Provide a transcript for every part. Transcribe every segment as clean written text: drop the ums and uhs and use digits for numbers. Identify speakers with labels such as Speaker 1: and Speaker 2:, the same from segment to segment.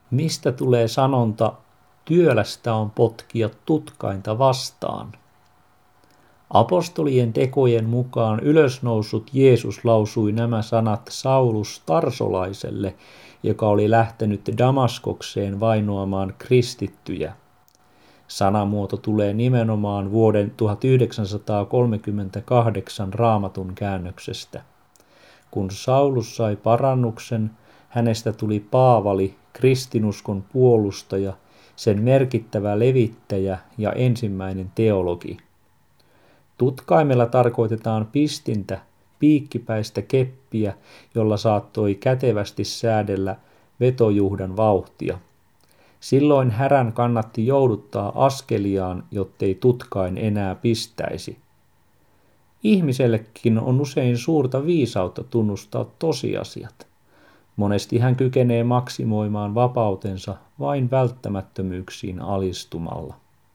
Speaker 1: Mistä tulee sanonta, työlästä on potkia tutkainta vastaan? Apostolien tekojen mukaan ylösnoussut Jeesus lausui nämä sanat Saulus Tarsolaiselle, joka oli lähtenyt Damaskokseen vainoamaan kristittyjä. Sanamuoto tulee nimenomaan vuoden 1938 Raamatun käännöksestä. Kun Saulus sai parannuksen, hänestä tuli Paavali, kristinuskon puolustaja, sen merkittävä levittäjä ja ensimmäinen teologi. Tutkaimella tarkoitetaan pistintä, piikkipäistä keppiä, jolla saattoi kätevästi säädellä vetojuhdan vauhtia. Silloin härän kannatti jouduttaa askeliaan, jottei tutkain enää pistäisi. Ihmisellekin on usein suurta viisautta tunnustaa tosiasiat. Monesti hän kykenee maksimoimaan vapautensa vain välttämättömyyksiin alistumalla.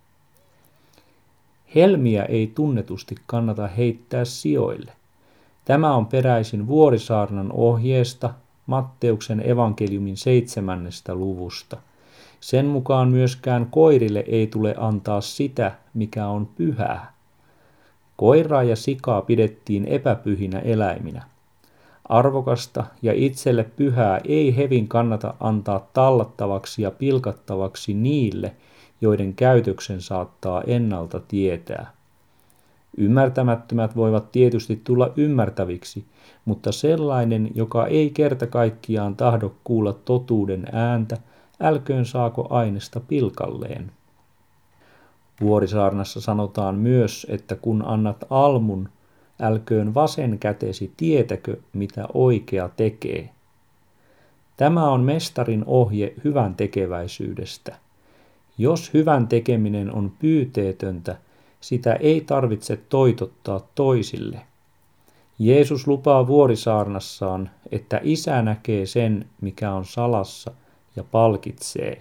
Speaker 1: Helmiä ei tunnetusti kannata heittää sioille. Tämä on peräisin Vuorisaarnan ohjeesta Matteuksen evankeliumin 7. luvusta. Sen mukaan myöskään koirille ei tule antaa sitä, mikä on pyhää. Koiraa ja sikaa pidettiin epäpyhinä eläiminä. Arvokasta ja itselle pyhää ei hevin kannata antaa tallattavaksi ja pilkattavaksi niille, joiden käytöksen saattaa ennalta tietää. Ymmärtämättömät voivat tietysti tulla ymmärtäviksi, mutta sellainen, joka ei kerta kaikkiaan tahdo kuulla totuuden ääntä, älköön saako ainesta pilkalleen. Vuorisaarnassa sanotaan myös, että kun annat almun, älköön vasen kätesi tietäkö, mitä oikea tekee. Tämä on mestarin ohje hyvän tekeväisyydestä. Jos hyvän tekeminen on pyyteetöntä, sitä ei tarvitse toitottaa toisille. Jeesus lupaa Vuorisaarnassaan, että Isä näkee sen, mikä on salassa, ja palkitsee.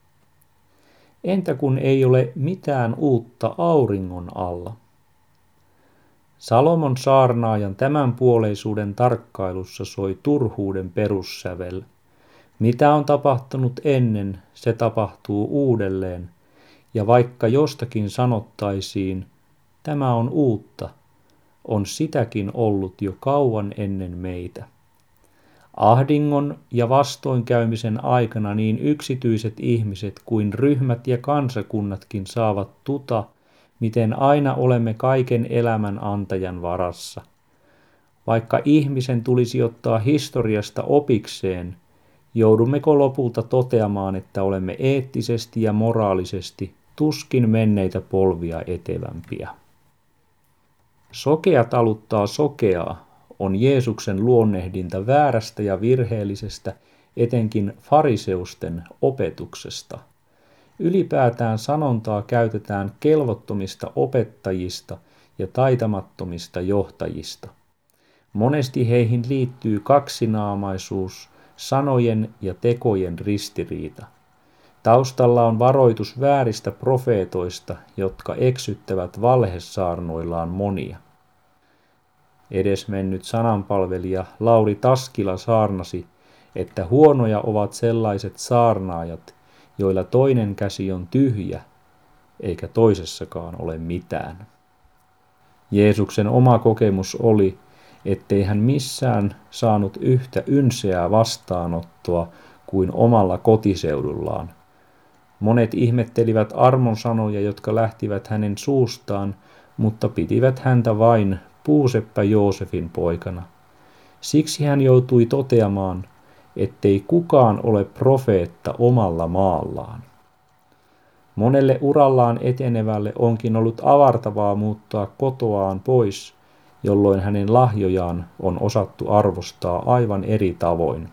Speaker 1: Entä kun ei ole mitään uutta auringon alla? Salomon saarnaajan tämänpuoleisuuden tarkkailussa soi turhuuden perussävel. Mitä on tapahtunut ennen, se tapahtuu uudelleen, ja vaikka jostakin sanottaisiin, tämä on uutta, on sitäkin ollut jo kauan ennen meitä. Ahdingon ja vastoinkäymisen aikana niin yksityiset ihmiset kuin ryhmät ja kansakunnatkin saavat tuta, miten aina olemme kaiken elämän antajan varassa. Vaikka ihmisen tulisi ottaa historiasta opikseen, joudummeko lopulta toteamaan, että olemme eettisesti ja moraalisesti tuskin menneitä polvia etevämpiä. Sokea taluttaa sokeaa on Jeesuksen luonnehdinta väärästä ja virheellisestä, etenkin fariseusten opetuksesta. Ylipäätään sanontaa käytetään kelvottomista opettajista ja taitamattomista johtajista. Monesti heihin liittyy kaksinaamaisuus, sanojen ja tekojen ristiriita. Taustalla on varoitus vääristä profeetoista, jotka eksyttävät valhesaarnoillaan monia. Edesmennyt sananpalvelija Lauri Taskila saarnasi, että huonoja ovat sellaiset saarnaajat, joilla toinen käsi on tyhjä, eikä toisessakaan ole mitään. Jeesuksen oma kokemus oli, ettei hän missään saanut yhtä ynseää vastaanottoa kuin omalla kotiseudullaan. Monet ihmettelivät armon sanoja, jotka lähtivät hänen suustaan, mutta pitivät häntä vain puuseppä Joosefin poikana. Siksi hän joutui toteamaan, ettei kukaan ole profeetta omalla maallaan. Monelle urallaan etenevälle onkin ollut avartavaa muuttaa kotoaan pois, jolloin hänen lahjojaan on osattu arvostaa aivan eri tavoin.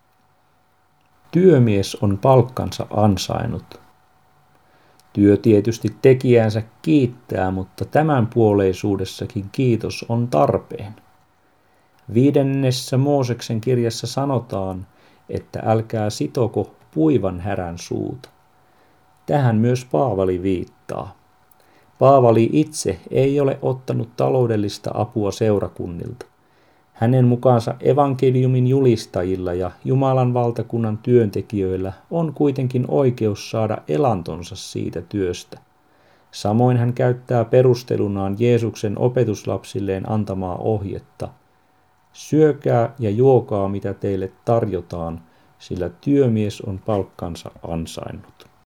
Speaker 1: Työmies on palkkansa ansainnut. Työ tietysti tekijänsä kiittää, mutta tämänpuoleisuudessakin kiitos on tarpeen. 5. Mooseksen kirjassa sanotaan, että älkää sitoko puivan härän suuta. Tähän myös Paavali viittaa. Paavali itse ei ole ottanut taloudellista apua seurakunnilta. Hänen mukaansa evankeliumin julistajilla ja Jumalan valtakunnan työntekijöillä on kuitenkin oikeus saada elantonsa siitä työstä. Samoin hän käyttää perustelunaan Jeesuksen opetuslapsilleen antamaa ohjetta. Syökää ja juokaa, mitä teille tarjotaan, sillä työmies on palkkansa ansainnut.